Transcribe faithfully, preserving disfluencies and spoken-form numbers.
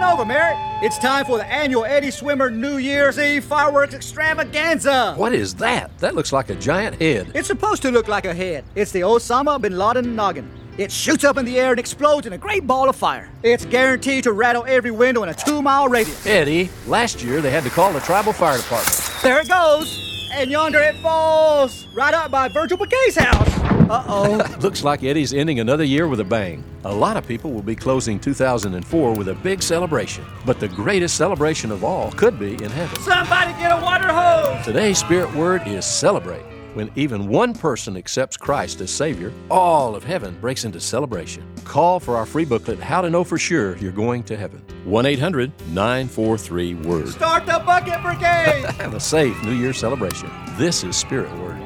over, Merritt. It's time for the annual Eddie Swimmer New Year's Eve fireworks extravaganza. What is that? That looks like a giant head. It's supposed to look like a head. It's the Osama bin Laden noggin. It shoots up in the air and explodes in a great ball of fire. It's guaranteed to rattle every window in a two-mile radius. Eddie, last year they had to call the tribal fire department. There it goes. And yonder it falls, right up by Virgil Bagay's house. Uh-oh. Looks like Eddie's ending another year with a bang. A lot of people will be closing two thousand four with a big celebration. But the greatest celebration of all could be in heaven. Somebody get a water hose! Today's spirit word is celebrate. When even one person accepts Christ as Savior, all of heaven breaks into celebration. Call for our free booklet, How to Know for Sure You're Going to Heaven. one eight hundred nine four three WORD. Start the bucket brigade! Have a safe New Year celebration. This is Spirit Word.